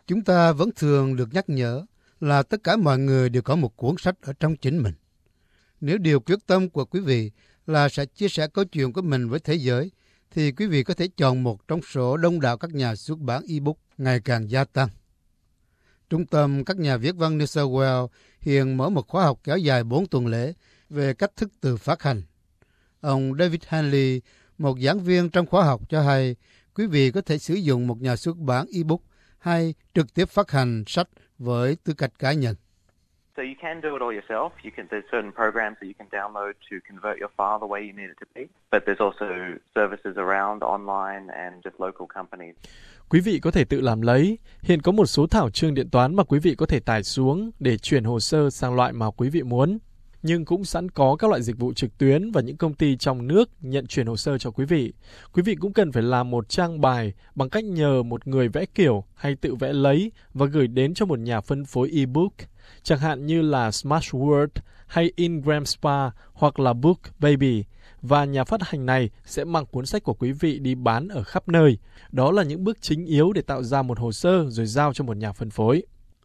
Chúng ta vẫn thường được nhắc nhở là tất cả mọi người đều có một cuốn sách ở trong chính mình. Nếu điều quyết tâm của quý vị là sẽ chia sẻ câu chuyện của mình với thế giới, thì quý vị có thể chọn một trong số đông đảo các nhà xuất bản ebook ngày càng gia tăng. Trung tâm các nhà viết văn New South Wales hiện mở một khóa học kéo dài 4 tuần lễ về cách thức tự phát hành. Ông David Hanley, một giảng viên trong khóa học, cho hay quý vị có thể sử dụng một nhà xuất bản ebook hay trực tiếp phát hành sách với tư cách cá nhân. So you can do it all yourself. There's certain programs that you can download to convert your file the way you need it to be. But there's also services around online and just local companies. Quý vị có thể tự làm lấy. Hiện có một số thảo chương điện toán mà quý vị có thể tải xuống để chuyển hồ sơ sang loại mà quý vị muốn. Nhưng cũng sẵn có các loại dịch vụ trực tuyến và những công ty trong nước nhận chuyển hồ sơ cho quý vị. Quý vị cũng cần phải làm một trang bài bằng cách nhờ một người vẽ kiểu hay tự vẽ lấy và gửi đến cho một nhà phân phối ebook, chẳng hạn như là Smashwords hay Ingram Spa hoặc là Book Baby. Và nhà phát hành này sẽ mang cuốn sách của quý vị đi bán ở khắp nơi. Đó là những bước chính yếu để tạo ra một hồ sơ rồi giao cho một nhà phân phối.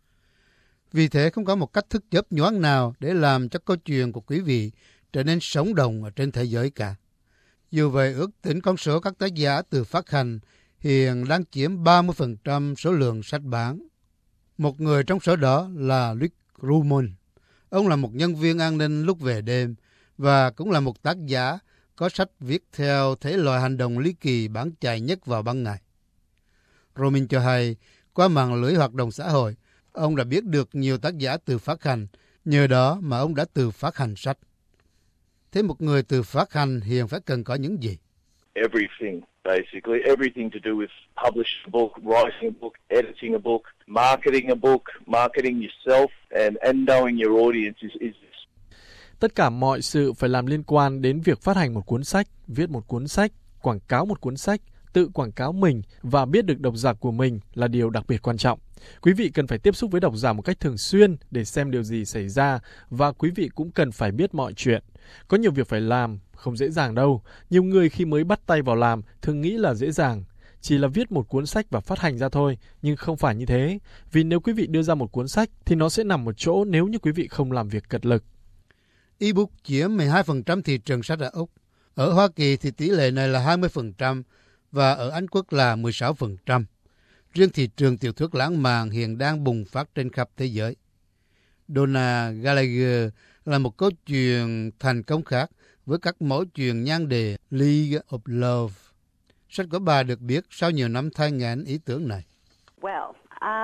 Vì thế không có một cách thức chớp nhoáng nào để làm cho câu chuyện của quý vị trở nên sống động ở trên thế giới cả. Dù vậy, ước tính con số các tác giả tự phát hành hiện đang chiếm 30% số lượng sách bán. Một người trong số đó là Rick Rubin. Ông là một nhân viên an ninh lúc về đêm và cũng là một tác giả có sách viết theo thể loại hành động ly kỳ bán chạy nhất vào ban ngày. Rubin cho hay, qua mạng lưới hoạt động xã hội, ông đã biết được nhiều tác giả tự phát hành, nhờ đó mà ông đã tự phát hành sách. Thế một người tự phát hành hiện phải cần có những gì? Everything, basically. Everything to do with publishing a book, writing a book, editing a book, marketing yourself, and knowing your audience is Tất cả mọi sự phải làm liên quan đến việc phát hành một cuốn sách, viết một cuốn sách, quảng cáo một cuốn sách, tự quảng cáo mình và biết được độc giả của mình là điều đặc biệt quan trọng. Quý vị cần phải tiếp xúc với độc giả một cách thường xuyên để xem điều gì xảy ra và quý vị cũng cần phải biết mọi chuyện. Có nhiều việc phải làm, không dễ dàng đâu. Nhiều người khi mới bắt tay vào làm thường nghĩ là dễ dàng. Chỉ là viết một cuốn sách và phát hành ra thôi, nhưng không phải như thế. Vì nếu quý vị đưa ra một cuốn sách thì nó sẽ nằm một chỗ nếu như quý vị không làm việc cật lực. Ebook chiếm 12% thị trường sách ở Úc. Ở Hoa Kỳ thì tỷ lệ này là 20% và ở Anh Quốc là 16%. Riêng thị trường tiểu thuyết lãng mạn hiện đang bùng phát trên khắp thế giới. Donna Gallagher là một câu chuyện thành công khác với các mẫu chuyện nhan đề League of Love. Sách của bà được biết sau nhiều năm thai nghén ý tưởng này. Well,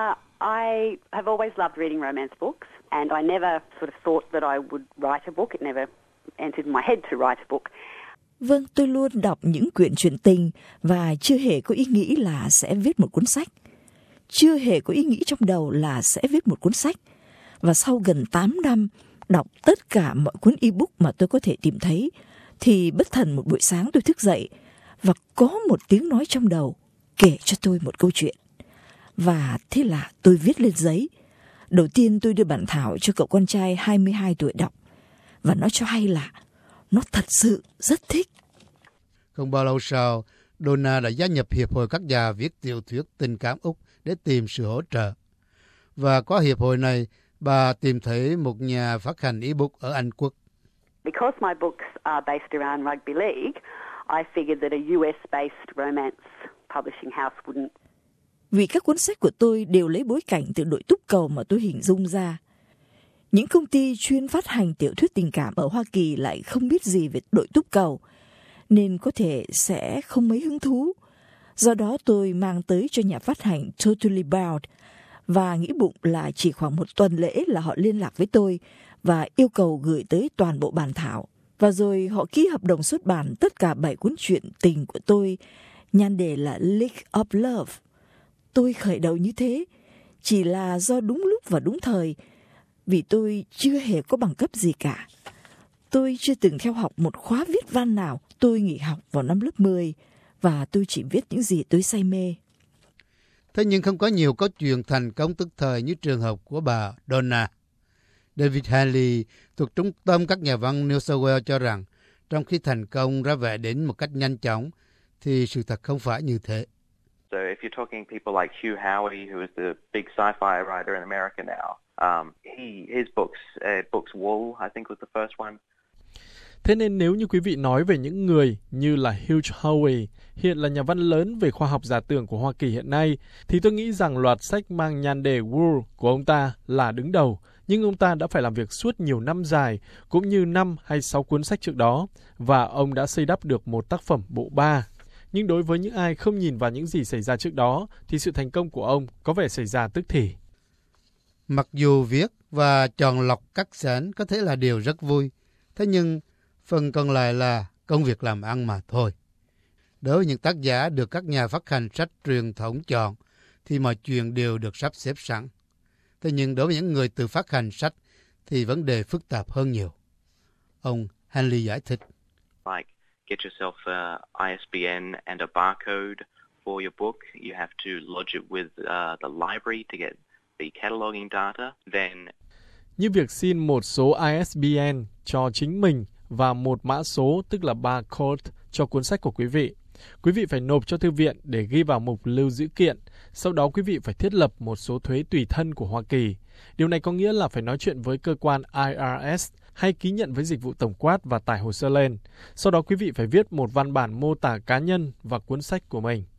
I have always loved reading romance books and I never sort of thought that I would write a book. It never entered my head to write a book. Vâng, tôi luôn đọc những quyển truyện tình và chưa hề có ý nghĩ là sẽ viết một cuốn sách. Chưa hề có ý nghĩ trong đầu là sẽ viết một cuốn sách. Và sau gần 8 năm đọc tất cả mọi cuốn ebook mà tôi có thể tìm thấy, thì bất thần một buổi sáng tôi thức dậy và có một tiếng nói trong đầu kể cho tôi một câu chuyện. Và thế là tôi viết lên giấy. Đầu tiên tôi đưa bản thảo cho cậu con trai 22 tuổi đọc và nó cho hay là nó thật sự rất thích. Không bao lâu sau, Donna đã gia nhập Hiệp hội các nhà viết tiểu thuyết tình cảm Úc để tìm sự hỗ trợ. Và qua hiệp hội này, bà tìm thấy một nhà phát hành ebook ở Anh Quốc. Because my books are based around rugby league, I figured that a US-based romance publishing house wouldn't. Vì các cuốn sách của tôi đều lấy bối cảnh từ đội túc cầu mà tôi hình dung ra. Những công ty chuyên phát hành tiểu thuyết tình cảm ở Hoa Kỳ lại không biết gì về đội túc cầu, nên có thể sẽ không mấy hứng thú. Do đó tôi mang tới cho nhà phát hành Totally Bound và nghĩ bụng là chỉ khoảng một tuần lễ là họ liên lạc với tôi và yêu cầu gửi tới toàn bộ bản thảo. Và rồi họ ký hợp đồng xuất bản tất cả 7 cuốn truyện tình của tôi, nhan đề là League of Love. Tôi khởi đầu như thế chỉ là do đúng lúc và đúng thời, vì tôi chưa hề có bằng cấp gì cả. Tôi chưa từng theo học một khóa viết văn nào. Tôi nghỉ học vào năm lớp 10 và tôi chỉ viết những gì tôi say mê. Thế nhưng không có nhiều câu chuyện thành công tức thời như trường hợp của bà Donna. David Hanley thuộc Trung tâm các nhà văn New South Wales cho rằng trong khi thành công ra vẻ đến một cách nhanh chóng thì sự thật không phải như thế. So if you're talking people like Hugh Howey, who is the big sci-fi writer in America now, his books Wool, I think was the first one. Thế nên nếu như quý vị nói về những người như là Hugh Howey, hiện là nhà văn lớn về khoa học giả tưởng của Hoa Kỳ hiện nay, thì tôi nghĩ rằng loạt sách mang nhan đề Wool của ông ta là đứng đầu. Nhưng ông ta đã phải làm việc suốt nhiều năm dài, cũng như 5 hay 6 cuốn sách trước đó, và ông đã xây đắp được một tác phẩm bộ 3. Nhưng đối với những ai không nhìn vào những gì xảy ra trước đó, thì sự thành công của ông có vẻ xảy ra tức thì. Mặc dù viết và chọn lọc cắt xén có thể là điều rất vui, thế nhưng phần còn lại là công việc làm ăn mà thôi. Đối với những tác giả được các nhà phát hành sách truyền thống chọn, thì mọi chuyện đều được sắp xếp sẵn. Thế nhưng đối với những người tự phát hành sách, thì vấn đề phức tạp hơn nhiều. Ông Hanley giải thích. Like, get yourself a ISBN and a barcode for your book. You have to lodge it with the library to get the cataloging data. Then, như việc xin một số ISBN cho chính mình và một mã số, tức là barcode, cho cuốn sách của quý vị. Quý vị phải nộp cho thư viện để ghi vào mục lưu giữ kiện. Sau đó quý vị phải thiết lập một số thuế tùy thân của Hoa Kỳ. Điều này có nghĩa là phải nói chuyện với cơ quan IRS hay ký nhận với dịch vụ tổng quát và tải hồ sơ lên. Sau đó quý vị phải viết một văn bản mô tả cá nhân và cuốn sách của mình.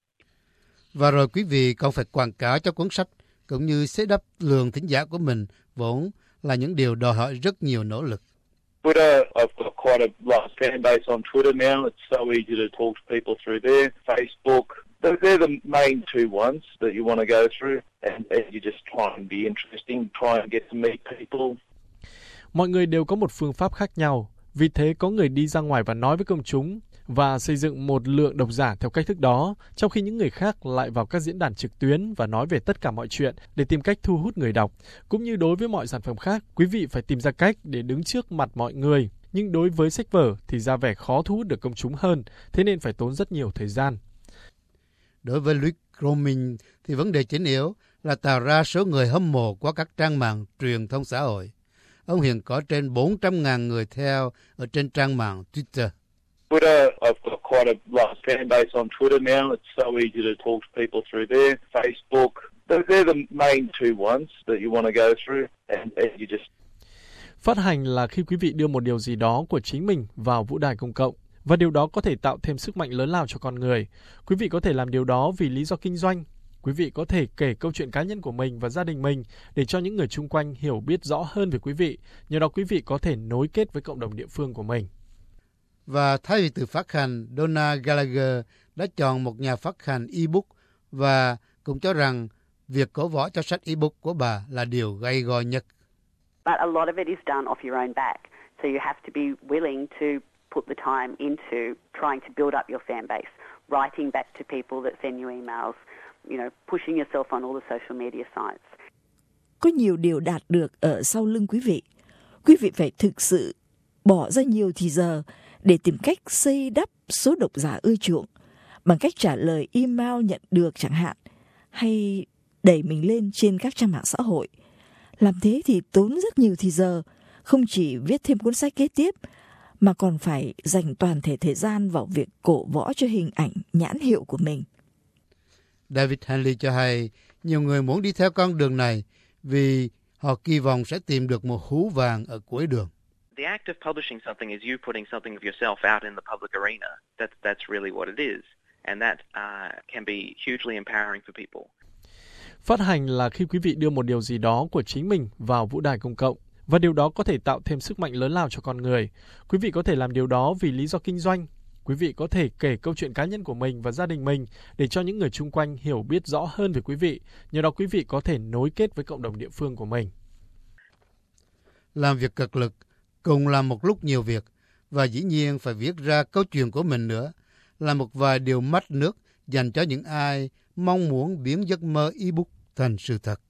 Và rồi quý vị còn phải quảng cáo cho cuốn sách, cũng như xây đắp lượng thính giả của mình, vốn là những điều đòi hỏi rất nhiều nỗ lực. Twitter, I've got quite a large fan base on Twitter now. It's so easy to talk to people through there. Facebook, they're the main two ones that you want to go through, and you just try and be interesting, try and get to meet people. Mọi người đều có một phương pháp khác nhau, vì thế có người đi ra ngoài và nói với công chúng và xây dựng một lượng độc giả theo cách thức đó, trong khi những người khác lại vào các diễn đàn trực tuyến và nói về tất cả mọi chuyện để tìm cách thu hút người đọc. Cũng như đối với mọi sản phẩm khác, quý vị phải tìm ra cách để đứng trước mặt mọi người. Nhưng đối với sách vở thì ra vẻ khó thu hút được công chúng hơn, thế nên phải tốn rất nhiều thời gian. Đối với Luke Grooming thì vấn đề chính yếu là tạo ra số người hâm mộ qua các trang mạng truyền thông xã hội. Ông hiện có trên 400.000 người theo ở trên trang mạng Twitter. Twitter, I've got quite a large fan base on Twitter now. It's so easy to talk to people through there. Facebook, they're the main two ones that you want to go through, and you just. Phát hành là khi quý vị đưa một điều gì đó của chính mình vào vũ đài công cộng, và điều đó có thể tạo thêm sức mạnh lớn lao cho con người. Quý vị có thể làm điều đó vì lý do kinh doanh. Quý vị có thể kể câu chuyện cá nhân của mình và gia đình mình để cho những người chung quanh hiểu biết rõ hơn về quý vị. Nhờ đó quý vị có thể nối kết với cộng đồng địa phương của mình. Và thay vì tự phát hành, Donna Gallagher đã chọn một nhà phát hành e-book và cũng cho rằng việc cổ võ cho sách e-book của bà là điều gay go nhất. But a lot of it is done off your own back. So you have to be willing to put the time into trying to build up your fan base, writing back to people that send you emails, pushing yourself on all the social media sites. Có nhiều điều đạt được ở sau lưng quý vị. Quý vị phải thực sự bỏ ra nhiều thời giờ để tìm cách xây đắp số độc giả ưa chuộng bằng cách trả lời email nhận được chẳng hạn, hay đẩy mình lên trên các trang mạng xã hội. Làm thế thì tốn rất nhiều thời giờ, không chỉ viết thêm cuốn sách kế tiếp, mà còn phải dành toàn thể thời gian vào việc cổ võ cho hình ảnh nhãn hiệu của mình. David Hanley cho hay nhiều người muốn đi theo con đường này vì họ kỳ vọng sẽ tìm được một hú vàng ở cuối đường. The act of publishing something is you putting something of yourself out in the public arena. That's really what it is, and that can be hugely empowering for people. Phát hành là khi quý vị đưa một điều gì đó của chính mình vào vũ đài công cộng, và điều đó có thể tạo thêm sức mạnh lớn lao cho con người. Quý vị có thể làm điều đó vì lý do kinh doanh. Quý vị có thể kể câu chuyện cá nhân của mình và gia đình mình để cho những người chung quanh hiểu biết rõ hơn về quý vị. Nhờ đó quý vị có thể nối kết với cộng đồng địa phương của mình. Làm việc cực lực, cùng làm một lúc nhiều việc, và dĩ nhiên phải viết ra câu chuyện của mình nữa, là một vài điều mắt nước dành cho những ai mong muốn biến giấc mơ e-book thành sự thật.